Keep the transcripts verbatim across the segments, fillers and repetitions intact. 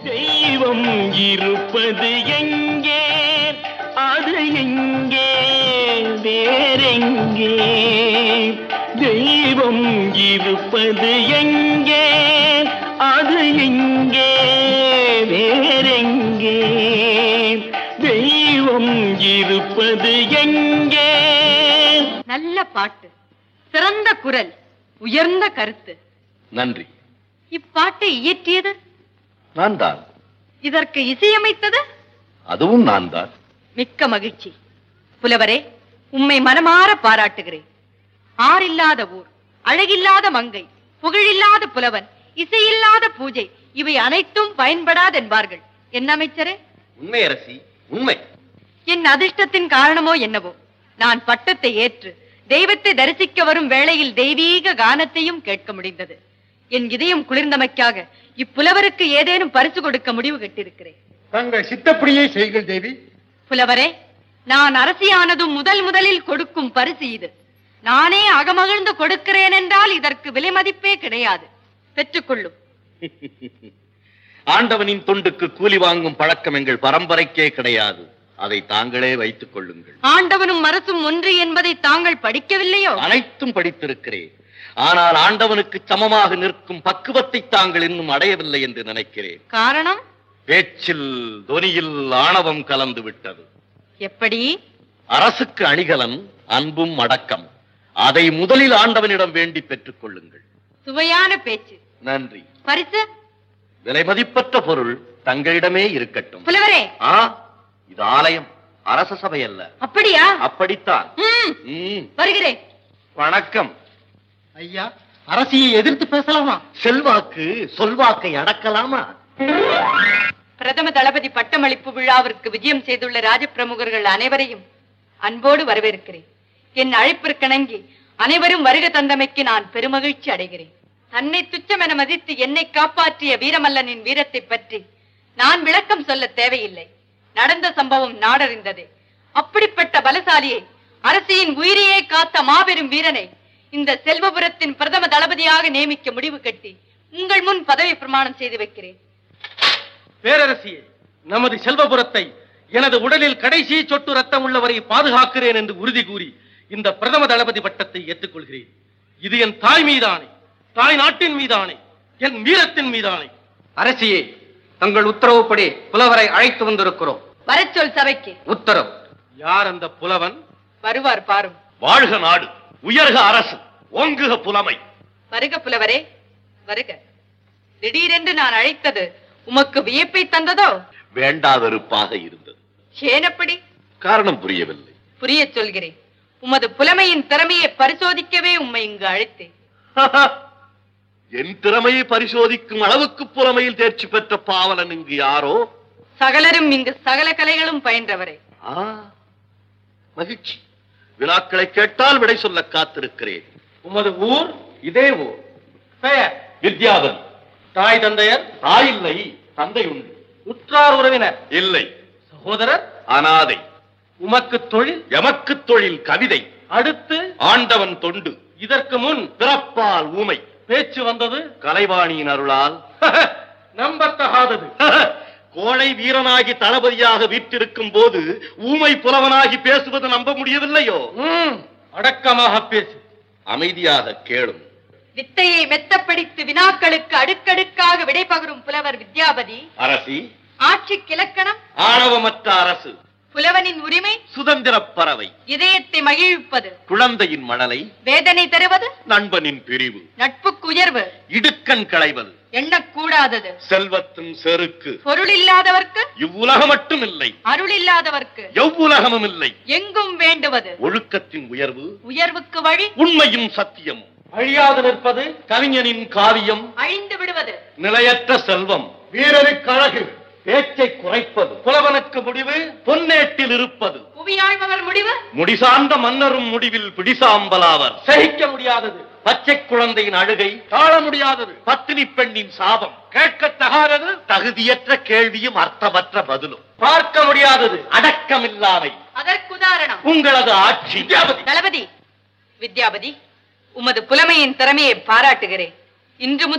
தெய்வம் இருப்பது எங்கே, அது எங்கே, வேறெங்கே? தெய்வம் இருப்பது எங்கே, அது எங்கே, வேறெங்கே? தெய்வம் இருப்பது எங்கே? நல்ல பாட்டு, சிறந்த குரல், உயர்ந்த கருத்து. நன்றி. இப்பாட்டை இயற்றியது நான் தான். இதற்கு இசையமைத்தது அதுவும் நான் தான். மிக்க மகிழ்ச்சி. புலவரே, உம்மை மனமாற பாராட்டுகிறேன். ஆறில்லாத ஊர், அழகில்லாத மங்கை, புகழில்லாத புலவன், இசையில்லாத பூஜை, இவை அனைத்தும் பயன்படாதென்பார்கள். என்ன அமைச்சரே? உண்மை அரசி, உண்மை. என் அதிர்ஷ்டத்தின் காரணமோ என்னவோ, நான் பட்டத்தை ஏற்று தெய்வத்தை தரிசிக்க வரும் வேளையில் தெய்வீக கானத்தையும் கேட்க முடிந்தது. என் இதயம் குளிர்ந்தமைக்காக இப்புலவருக்கு ஏதேனும் பரிசு கொடுக்க முடிவு கட்டிருக்கிறேன். தங்கள் சித்தப்படியே செய்கள் தேவி. புலவரே, நான் அரசியானதும் முதல் முதலில் கொடுக்கும் பரிசு இது. நானே அகமகிழ்ந்து கொடுக்கிறேன் என்றால் இதற்கு விலை மதிப்பே கிடையாது. பெற்றுக்கொள்ளும். ஆண்டவனின் தொண்டுக்கு கூலி வாங்கும் பழக்கம் எங்கள் பரம்பரைக்கே கிடையாது. அதை தாங்களே வைத்துக் கொள்ளுங்கள். ஆண்டவனும் அரசும் ஒன்று என்பதை தாங்கள் படிக்கவில்லையோ? அனைத்தும் படித்திருக்கிறேன். ஆனால் ஆண்டவனுக்கு சமமாக நிற்கும் பக்குவத்தை தாங்கள் இன்னும் அடையவில்லை என்று நினைக்கிறேன். காரணம்? பேச்சில் தொனியில் ஆணவம் கலந்து விட்டது. எப்படி? அரசுக்கு அணிகலன் அன்பும் அடக்கம். அதை முதலில் ஆண்டவனிடம் வேண்டி பெற்றுக் கொள்ளுங்கள். சுவையான பேச்சு. நன்றி. பரிசு? விலை மதிப்பற்ற பொருள் தங்களிடமே இருக்கட்டும். புலவரே, ஆ, இது ஆலயம், அரச சபை அல்ல. அப்படியா? அப்படித்தான். வருகிறேன். வணக்கம் ஐயா. அரசியை எதிர்த்து பேசலாமா? செல்வாக்கு சொல்வாக்கை அடக்கலாமா? பிரதம தளபதி பட்டமளிப்பு விழாவிற்கு விஜயம் செய்துள்ள ராஜபிரமுகர்கள் அனைவரையும் அன்போடு வரவேற்கிறேன். என் அழைப்பிற்கிணங்கி அனைவரும் வருக தந்தமைக்கு நான் பெருமகிழ்ச்சி அடைகிறேன். தன்னை துச்சம் என மதித்து என்னை காப்பாற்றிய வீரமல்லனின் வீரத்தை பற்றி நான் விளக்கம் சொல்ல தேவையில்லை. நடந்த சம்பவம் நாடறிந்ததே. அப்படிப்பட்ட பலசாலியை, அரசியின் உயிரையே காத்த மாபெரும் வீரனை இந்த செல்வபுரத்தின் பிரதம தளபதியாக நியமிக்க முடிவு கட்டி உங்கள் முன் பதவி பிரமாணம் செய்து வைக்கிறேன். பேரரசியே, நமது செல்வபுரத்தை எனது உடலில் கடைசி சொட்டு ரத்தம் உள்ளவரை பாதுகாக்கிறேன் என்று உறுதி கூறி இந்த பிரதம தளபதி பட்டத்தை ஏற்றுக்கொள்கிறேன். இது என் தாய் மீதானே, தாய் நாட்டின் மீதானே, என் வீரத்தின் மீதானே. அரசியே, தங்கள் உத்தரவுப்படி புலவரை அழைத்து வந்திருக்கிறோம். வரச்சொல் சபைக்கு. உத்தரவு. யார் அந்த புலவன்? வருவார் பாரும். வாழ்க நாடு, உயர்க அரசு, ஓங்குக புலமை. வருக புலவரே, வருக. திடீரென்று நான் அழைத்தது உமக்கு வியப்பை தந்ததோ? வேண்டாதருப்பாக இருந்தது. ஏனப்படி? காரணம் புரியவில்லை. புரிய சொல்கிறேன். உமது புலமையின் திறமையை பரிசோதிக்கவே உம்மை இங்கு அழைத்தேன். என் திறமையை பரிசோதிக்கும் அளவுக்கு புலமையில் தேர்ச்சி பெற்ற பாவலன் இங்கு யாரோ? சகலரும் இங்கு சகல கலைகளும் பயின்றவரே. மகிழ்ச்சி. வினாக்களை கேட்டால் விடை சொல்ல காத்திருக்கிறேன். உமது ஊர்? இதே ஊர். பெயர்? வித்யாபதி. தாய் தந்தையர்? தாய் இல்லை, தந்தை உண்டு. உற்றார் உறவினர்? இல்லை. சகோதரர்? அனாதை. உமக்கு தொழில்? எமக்கு தொழில் கவிதை. அடுத்து? ஆண்டவன் தொண்டு. இதற்கு முன்? பிறப்பால் ஊமை. பேச்சு வந்தது? கலைவாணியின் அருளால். நம்பத்தகாதது. கோழை வீரனாகி தளபதியாக வீற்றிருக்கும் போது ஊமை புலவனாகி பேசுவது நம்ப முடியவில்லையோ? அடக்கமாக பேசு. அமைதியாக கேளும். வித்தையை மெத்தப்படித்து வினாக்களுக்கு அடுக்கடுக்காக விடை பகரும் புலவர் வித்யாபதி. அரசி. ஆட்சிக்கு இலக்கணம்? ஆணவமற்ற அரசு. புலவனின் உரிமை? சுதந்திர பறவை. இதயத்தை மகிழ்விப்பது. குழந்தையின் மணலை. வேதனை தருவது? நண்பனின் பிரிவு. நட்புக்கு உயர்வு. இடுக்கண் களைவது. எண்ணக்கூடாதது. செல்வத்தின் செருக்கு. பொருள் இல்லாதவர்க்கு? இவ்வுலகம் மட்டும் இல்லை. அருள் இல்லாதவர்க்கு? எவ்வுலகமும் இல்லை. எங்கும் வேண்டுவது. ஒழுக்கத்தின் உயர்வு. உயர்வுக்கு வழி? உண்மையும் சத்தியம். அழியாது நிற்பது. கவிஞனின் காவியம். அழிந்து விடுவது. நிலையற்ற செல்வம். வீரருக்கு அழகு. பேச்சை குறைப்பது. புலவனுக்கு முடிவு. பொன்னேட்டில் இருப்பது. புவியாழ்பவர் முடிவு. முடிசார்ந்த மன்னரும் முடிவில் பிடிசாம்பலாவர். சகிக்க முடியாதது. பச்சை குழந்தையின் அழுகை. தாழ முடியாதது. பத்தினி பெண்ணின் சாபம். கேட்கத்தகாதது. தகுதியற்ற கேள்வியும் அர்த்தமற்ற பதிலும். பார்க்க முடியாதது. அடக்கமில்லாமை. அதற்கு உதாரணம் உங்களது ஆட்சி. தளபதி. வித்யாபதி, உமது புலமையின் திறமையை பாராட்டுகிறேன். இன்று முதல்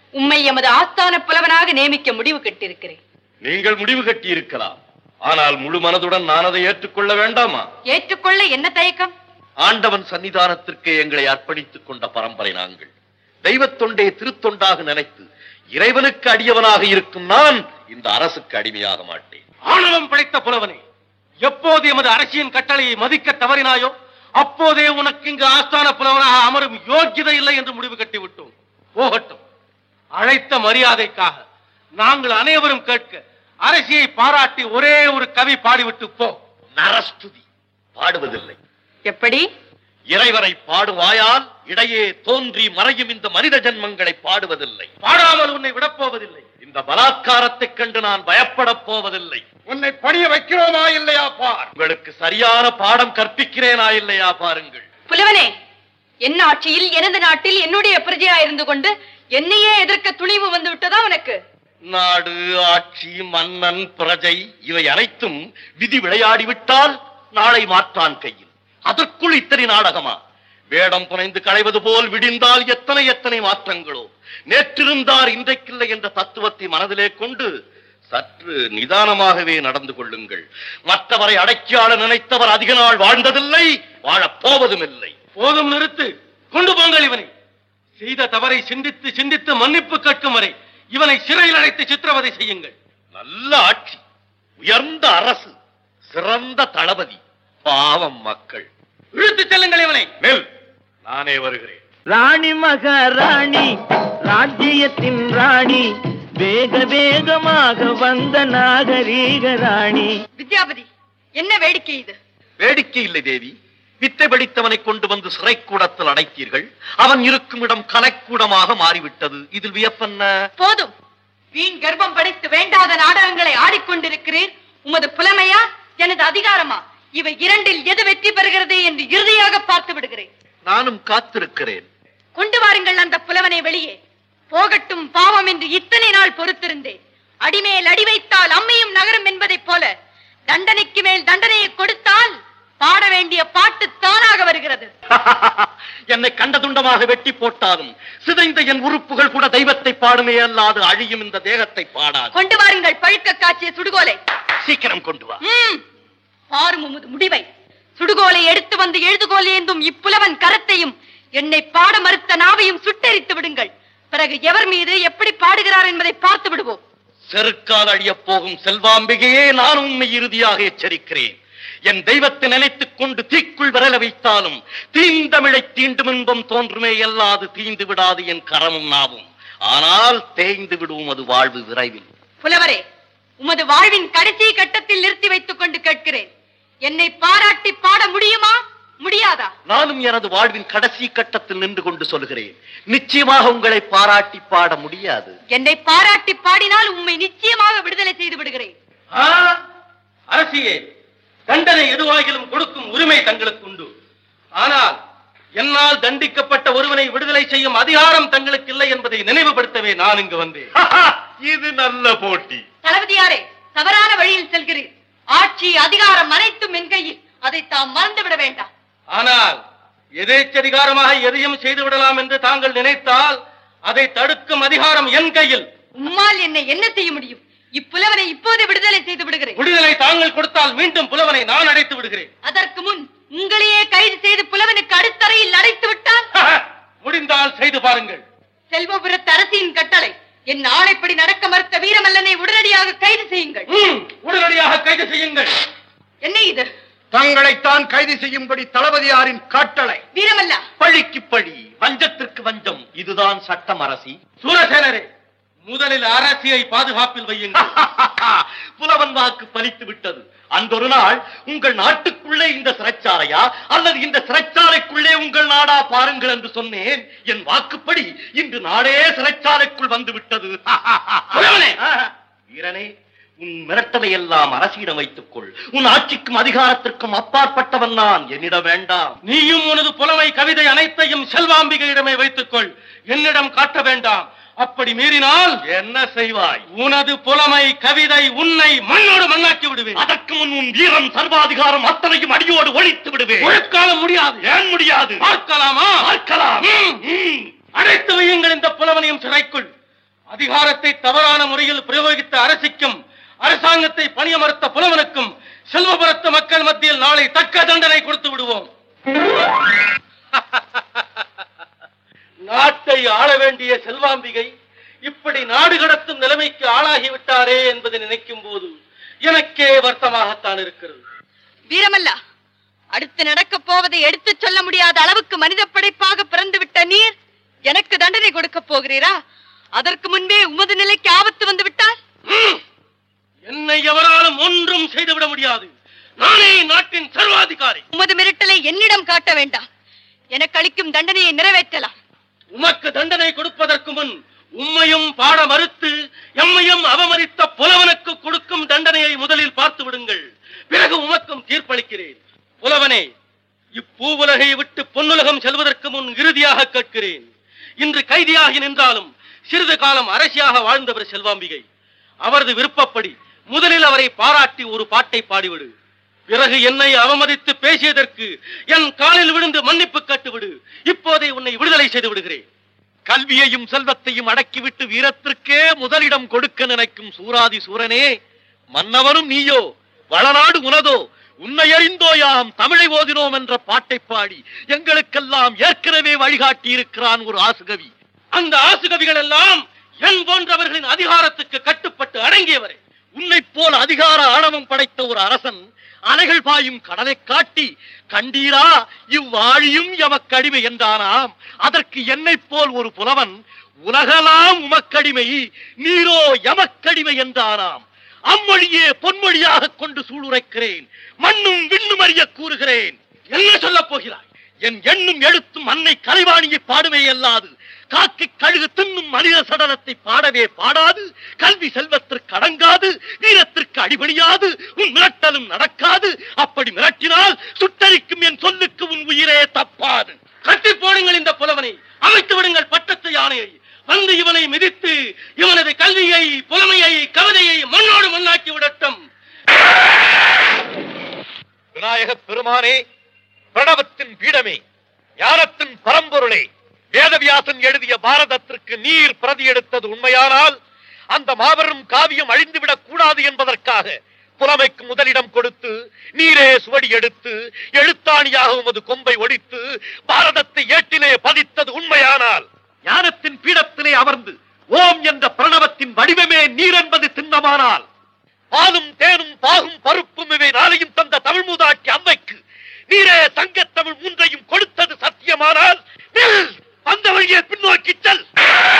உம்மை எமது ஆஸ்தான புலவனாக நியமிக்க முடிவு கட்டியிருக்கிறேன். நீங்கள் முடிவு கட்டி இருக்கலாம், ஆனால் முழு மனதுடன் நான் அதை ஏற்றுக்கொள்ள வேண்டாமா? ஏற்றுக்கொள்ள என்ன தயக்கம்? ஆண்டவன் சன்னிதானத்திற்கு எங்களை அர்ப்பணித்துக் கொண்ட பரம்பரை நாங்கள். தெய்வத் தொண்டை திருத்தொண்டாக நினைத்து இறைவனுக்கு அடியவனாக இருக்கும் நான் இந்த அரசுக்கு அடிமையாக மாட்டேன். ஆணவம் படைத்த புலவனே, எப்போது எமது அரசியின் கட்டளையை மதிக்க தவறினாயோ அப்போதே உனக்கு இங்கு ஆஸ்தான புலவனாக அமரும் யோக்கியதை இல்லை என்று முடிவு கட்டி விட்டோம். போகட்டும். அழைத்த மரியாதைக்காக நாங்கள் அனைவரும் கேட்க அரசியை பாராட்டி ஒரே ஒரு கவி பாடிவிட்டு போ. நரஸ்துதி பாடுவதில்லை. எப்படி? இறைவரை பாடுவாயால் இடையே தோன்றி மறையும் இந்த மனித ஜன்மங்களை பாடுவதில்லை. பாடாமல் உன்னை விடப்போவதில்லை. இந்த பலாத்காரத்தைக் கண்டு நான் பயப்படப் போவதில்லை. உன்னை பணிய வைக்கிறோமா இல்லையா பார். உங்களுக்கு சரியான பாடம் கற்பிக்கிறேனா இல்லையா பாருங்கள். புலவனே, என் ஆட்சியில் எனது நாட்டில் என்னுடைய பிரஜையா இருந்து கொண்டு என்னையே எதிர்க்க துணிவு வந்து விட்டதா உனக்கு? நாடு, ஆட்சி, மன்னன், பிரஜை இவை அனைத்தும் விதி விளையாடிவிட்டால் நாளை மாற்றான் கையில். அதற்குள் இத்தனை நாடகமா? வேடம் புனைந்து களைவது போல் விடிந்தால் எத்தனை எத்தனை மாற்றங்களோ. நேற்றிருந்தார் இன்றைக்கில்லை என்ற தத்துவத்தை மனதிலே கொண்டு சற்று நிதானமாகவே நடந்து கொள்ளுங்கள். மற்றவரை அடக்கியாள நினைத்தவர் அதிக நாள் வாழ்ந்ததில்லை, வாழப் போவதும் இல்லை. போதும், நிறுத்து. கொண்டு போங்கள் இவனை. செய்த தவறை சிந்தித்து சிந்தித்து மன்னிப்பு கேட்கும் வரை இவனை சிறையில் அடைத்து சித்திரவதை செய்யுங்கள். நல்ல ஆட்சி, உயர்ந்த அரசு, சிறந்த தளபதி, பாவம் மக்கள். இழுத்து செல்லுங்கள் இவனை. நெல், நானே வருகிறேன். ராணி மகாராணி, ராஜ்யத்தின் ராணி, வேக வேகமாக வந்த நாகரீக ராணி. வித்யாபதி, என்ன வேடிக்கை இது? வேடிக்கை இல்லை தேவி. வித்தை படித்தவனை கொண்டு வந்து சிறைக்கூடத்தில் அடைத்தீர்கள். அவன் இருக்கும் இடம் கலைக்கூடமாக மாறிவிட்டது. இதில் வியப்பென்ன? போதும். வீண் கர்ப்பம் படைத்து வேண்டாத நாடகங்களை ஆடிக்கொண்டிருக்கிறீர். உமது புலமையா எனது அதிகாரமா? இவை இரண்டில் எது வெற்றி பெறுகிறது என்று இறுதியாக பார்த்து விடுகிறேன். நானும் காத்திருக்கிறேன். கொண்டு வாருங்கள் அந்த புலவனை வெளியே. போகட்டும் பாவம் என்று இத்தனை நாள் பொறுத்திருந்தேன். அடிமேல் அடி வைத்தால் அம்மையும் நகரும் என்பதைப் போல தண்டனைக்கு மேல் தண்டனையை கொடுத்தால் பாட வேண்டிய பாட்டு தானாக வருகிறது. என்னை கண்ட துண்டமாக வெட்டி போட்டாலும் சிதைந்த என் உறுப்புகள் கூட தெய்வத்தை பாடுமே அல்லாது அழியும் இந்த தேகத்தை பாடாது. கொண்டு வாருங்கள் பழுக்க காய்ச்சிய சுடுகோலை. சீக்கிரம் கொண்டு வா. பாரும் உமது முடிவை. சுடுகோலை எடுத்து வந்து எழுதுகோல் ஏந்தும் இப்புலவன் கரத்தையும் என்னை பாட மறுத்த நாவையும் சுட்டெரித்து விடுங்கள். பிறகு எவர் மீது எப்படி பாடுகிறார் என்பதை பார்த்து விடுவோம். செருக்கால் அழியப் போகும் செல்வாம்பிகையே, நான் உண்மை இறுதியாக எச்சரிக்கிறேன். என் தெய்வத்தை நினைத்துக் கொண்டு தீக்குள் விரல வைத்தாலும் தீந்தமிழை தீண்டும் இன்பம் தோன்றுமே அல்லாது தீந்து விடாது என் கரமும் நாவும். ஆனால் தேய்ந்து விடுவோம் அது வாழ்வு விரைவில். புலவரே, உமது வாழ்வின் கடைசி கட்டத்தில் நிறுத்தி வைத்துக் கொண்டு கேட்கிறேன். என்னை பாராட்டி பாட முடியுமா முடியாதா? நானும் எனது வாழ்வின் கடைசி கட்டத்தில் நின்று கொண்டு சொல்கிறேன், நிச்சயமாக உங்களை பாராட்டி பாட முடியாது. என்னை பாராட்டி பாடினால் உம்மை நிச்சயமாக விடுதலை செய்து விடுகிறேன். அரசியே, தண்டனை எதுவாகிலும் கொடுக்கும் உரிமை தங்களுக்கு உண்டு. ஆனால் என்னால் தண்டிக்கப்பட்ட ஒருவனை விடுதலை செய்யும் அதிகாரம் தங்களுக்கு இல்லை என்பதை நினைவுபடுத்தவே நான் இங்கு வந்தேன். இது நல்ல போட்டி. தளபதியாரே, தவறான வழியில் செல்கிறீர். ஆட்சி அதிகாரம் அனைத்தும் என் கையில். அதை தாம் மறந்துவிட வேண்டாம். ஆனால் எதேச்சதிகாரமாக எதையும் செய்து விடலாம் என்று தாங்கள் நினைத்தால் அதை தடுக்கும் அதிகாரம் என் கையில். உம்மால் என்னை என்ன செய்ய முடியும்? இப்புலவனை இப்போது விடுதலை செய்து விடுகிறேன். விடுதலை தாங்கள் கொடுத்தால் மீண்டும் புலவனை நான் அடைத்து விடுகிறேன். அதற்கு முன் உங்களையே கைது செய்து புலவனுக்கு அடுத்தறையில் அடைத்து விட்டால்? முடிந்தால் செய்து பாருங்கள். செல்வபுரத்து அரசியின் கட்டளை. என் ஆணைப்படி நடக்க மறுத்த வீரமல்லனை உடனடியாக கைது செய்யுங்கள். உடனடியாக கைது செய்யுங்கள். என்ன இது? தங்களைத்தான் கைது செய்யும்படி தளபதியாரின் கட்டளை. வீரமல்ல, பழிக்கு பழி, வஞ்சத்திற்கு வஞ்சம். இதுதான் சட்டம் அரசி. சூரசேனரே, முதலில் அரசியை பாதுகாப்பில் வையுங்கள். புலவன் வாக்கு பலித்து விட்டது. அன்றொரு நாள் உங்கள் நாட்டுக்குள்ளே இந்த சிறைச்சாலையா அல்லது இந்த சிறைச்சாலைக்குள்ளே உங்கள் நாடா பாருங்கள் என்று சொன்னேன். என் வாக்குப்படி இன்று நாடே சிறைச்சாலைக்குள் வந்து விட்டது. வீரனே, உன் மிரட்டலை எல்லாம் அரசியிடம் வைத்துக் கொள். உன் ஆட்சிக்கும் அதிகாரத்திற்கும் அப்பாற்பட்டவன் நான். என்னிடம் வேண்டாம். நீயும் உனது புலமை கவிதை அனைத்தையும் செல்வாம்பிகையிடமே வைத்துக் கொள். என்னிடம் காட்ட வேண்டாம். அப்படி மீறினால் என்ன செய்வாய்? உனது புலமை கவிதை உன்னை மண்ணோடு மண்ணாக்கி விடுவேன். அதற்கு முன் உன் வீரம் சர்வாதிகாரம் அத்தனையும் அடியோடு ஒழித்து விடுவேன். ஒழுக்கால முடியாது. ஏன் முடியாது? பார்க்கலாமா? பார்க்கலாம். அடைத்து வையுங்கள் இந்த புலவனையும் சிறைக்குள். அதிகாரத்தை தவறான முறையில் பிரயோகித்த அரசிக்கும் அரசாங்கத்தை பணிய மறுத்த புலவனுக்கும் செல்வபுரத்து மக்கள் மத்தியில் நாளை தக்க தண்டனை கொடுத்து விடுவோம். நாட்டை ஆள வேண்டிய செல்வாம்பிகை இப்படி நாடு கடத்தும் நிலைமைக்கு ஆளாகிவிட்டாரே என்பதை நினைக்கும் போது எனக்கே வருத்தமாகத்தான் இருக்கிறது. வீரமல்லா, அடுத்து நடக்க போவதை எடுத்து சொல்ல முடியாத அளவுக்கு மனித படைப்பாக பிறந்து விட்ட நீர் எனக்கு தண்டனை கொடுக்க போகிறீரா? அதற்கு முன்பே உமது நிலைக்கு ஆபத்து வந்து விட்டால் என்னை எவராலும் ஒன்றும் செய்துவிட முடியாது. நானே நாட்டின் சர்வாதிகாரி. உமது மிரட்டலை என்னிடம் காட்ட வேண்டாம். எனக்கு அளிக்கும் தண்டனையை நிறைவேற்றலாம். உமக்கு தண்டனை கொடுப்பதற்கு முன் உம்மையும் பாட மறுத்து எம்மையும் அவமதித்த புலவனுக்கு கொடுக்கும் தண்டனையை முதலில் பார்த்து விடுங்கள். பிறகு உமக்கும் தீர்ப்பளிக்கிறேன். புலவனே, இப்பூவுலகை விட்டு பொன்னுலகம் செல்வதற்கு முன் இறுதியாக கேட்கிறேன். இன்று கைதியாகி நின்றாலும் சிறிது காலம் அரசியாக வாழ்ந்தவர் செல்வாம்பிகை. அவரது விருப்பப்படி முதலில் அவரை பாராட்டி ஒரு பாட்டை பாடிவிடு. பிறகு என்னை அவமதித்து பேசியதற்கு என் காலில் விழுந்து மன்னிப்பு கேட்டுவிடு. இப்போதே உன்னை விடுதலை செய்து விடுகிறேன். கல்வியையும் செல்வத்தையும் அடக்கிவிட்டு வீரத்திற்கே முதலிடம் கொடுக்க நினைக்கும் சூராதி சூரனே, மன்னவனும் நீயோ, வளநாடு உனதோ, உன்னை அறிந்தோயாம் தமிழை ஓதினோம் என்ற பாட்டை பாடி எங்களுக்கெல்லாம் ஏற்கனவே வழிகாட்டி இருக்கிறான் ஒரு ஆசுகவி. அந்த ஆசுகவிகள் எல்லாம் என் போன்றவர்களின் அதிகாரத்துக்கு கட்டுப்பட்டு அடங்கியவரே. உன்னை போல் அதிகார ஆணவம் படைத்த ஒரு அரசன் அலைகள் பாயும் கடலை காட்டி கண்டீரா இவ்வாழியும் எமக்கடிமை என்றானாம். அதற்கு என்னை போல் ஒரு புலவன் உலகலாம் உமக்கடிமை, நீரோ எமக்கடிமை என்றானாம். அம்மொழியே பொன்மொழியாக கொண்டு சூளுரைக்கிறேன். மண்ணும் விண்ணும் அறிய கூறுகிறேன். என்ன சொல்ல போகிறாய்? என் எண்ணும் எழுத்தும் அன்னை கலைவாணியை பாடுவே அல்லாது காக்கை கழுகு தின்னும் மனித சடலத்தை பாடவே பாடாது. கல்வி செல்வத்திற்கு அடங்காது, வீரத்திற்கு அடிபணியாது, உன் மிரட்டலும் நடக்காது. அப்படி மிரட்டினால் சுட்டரிக்கும் என் சொல்லுக்கு உன் உயிரே தப்பாது. கட்டி போடுங்கள் இந்த புலவனை, அமைத்து விடுங்கள் பட்டத்து யானையை. வந்து இவனை மிதித்து இவனது கல்வியை, புலமையை, கவிதையை மண்ணோடு மண்ணாக்கி விடட்டும். விநாயக பெருமானே, பிரணவத்தின் பீடமே, ஞானத்தின் பரம்பொருளே, வேதவியாசன் எழுதிய பாரதத்திற்கு நீர் பிரதி எடுத்தது உண்மையானால் அந்த மாபெரும் காவியம் அழிந்துவிடக் கூடாது என்பதற்காக புலமைக்கு முதலிடம் கொடுத்து நீரே சுவடி எடுத்து எழுத்தாணியாக உமது கொம்பை ஒடித்து பாரதத்தை ஏட்டிலே பதித்தது உண்மையானால், ஞானத்தின் பீடத்திலே அமர்ந்து ஓம் என்ற பிரணவத்தின் வடிவமே நீர் என்பது திண்ணமானால், பாலும் தேனும் பாகும் பருப்பும் இவை நாளையும் தந்த தமிழ் மூதாட்டி அம்மைக்கு நீரே சங்கத்தமிழ் மூன்றையும் கொடுத்தது சத்தியமானால், அந்த வழியை பின்னோக்கி செல்.